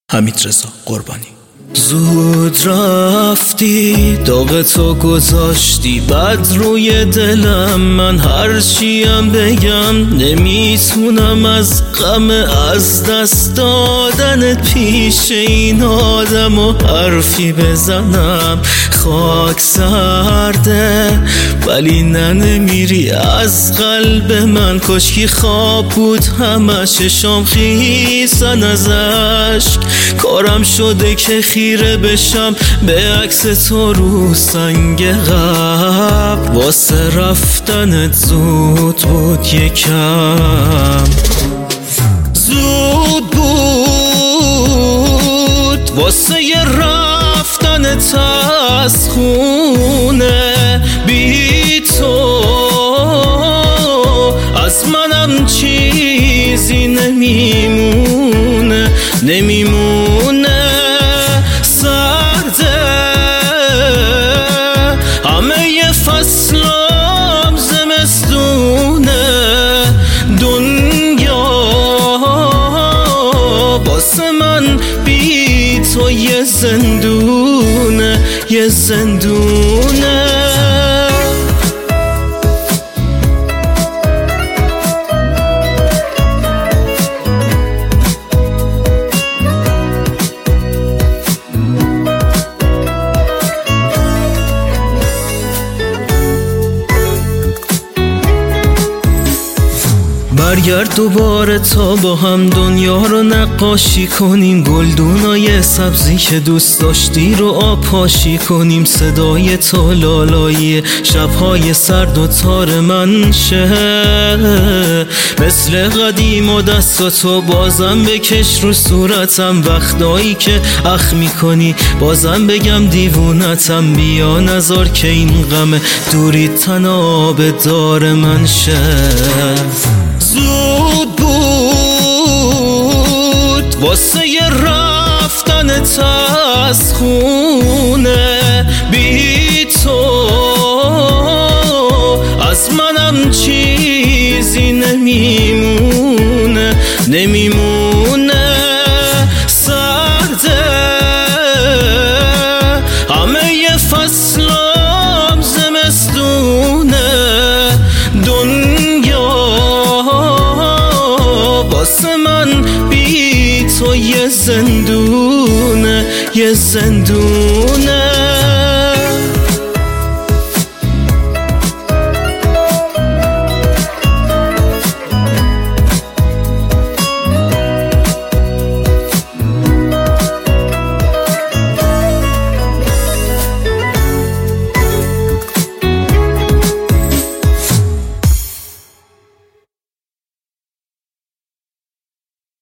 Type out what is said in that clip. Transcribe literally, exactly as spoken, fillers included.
حمیدرضا قربانی. زود رفتی، داغ تو گذاشتی بد روی دلم. من هر چیم بگم نمیتونم از غم از دست دادنت پیش این آدم و حرفی بزنم. خاک سرده ولی نه نمیری از قلب من. کاشکی خواب بود همش شام خیسن از عشق. کارم شده که خیره بشم به عکس تو رو سنگ قبر. واسه رفتنت زود بود یکم، زود بود واسه ی رفتنت از خونه. بی تو از منم چیزی نمیمونه، نمیمونه. سرده همه ی فصلم زمستونه. دنیا واسه من بی تو یه زندونه، یه زندونه. برگرد دوباره تا با هم دنیا رو نقاشی کنیم. گلدونای سبزی که دوست داشتی رو آب پاشی کنیم. صدای تو لالایی شبهای سرد و تار من شه. مثل قدیم و دستاتو بازم بکش رو صورتم. وقتایی که اخ میکنی بازم بگم دیوونتم. بیا نذار که این غم دوری تناب دار من شه. زود بود واسه ی رفتنت از خونه. بی تو از منم چیزی نمیمونه، نمیمونه. سرده همه ی فصلم زمستونه. دنیا واسه من بی تو یه زندونه، یه زندونه.